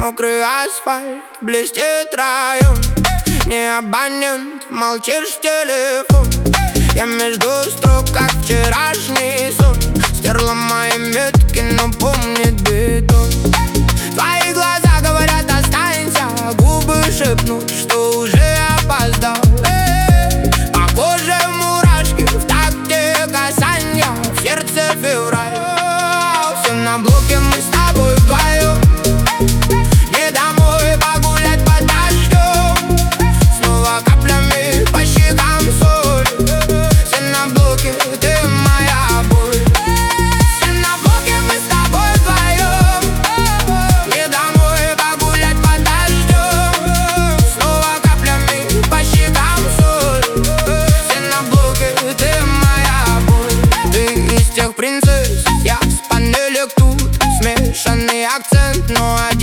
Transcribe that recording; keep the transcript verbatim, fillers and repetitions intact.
Мокрый асфальт, блестит район. Не абонент, молчишь в телефон. Я между строк, как вчерашний сон. Стерла мои метки, но помнит бетон. Твои глаза говорят останься, губы шепнут, что уже опоздал. По коже мурашки, в такте касанья, в сердце февраль. Все на блоке, мы с тобой вдвоем. Не домой погулять под дождем. Снова каплями по щекам соль. Все на блоке, ты моя боль. Все на блоке, мы с тобой вдвоем. Не домой погулять под дождем. Снова каплями по щекам соль. Все на блоке, ты моя боль. Ты из тех принцесс, я с панелек тут. Смешанный акцент, но один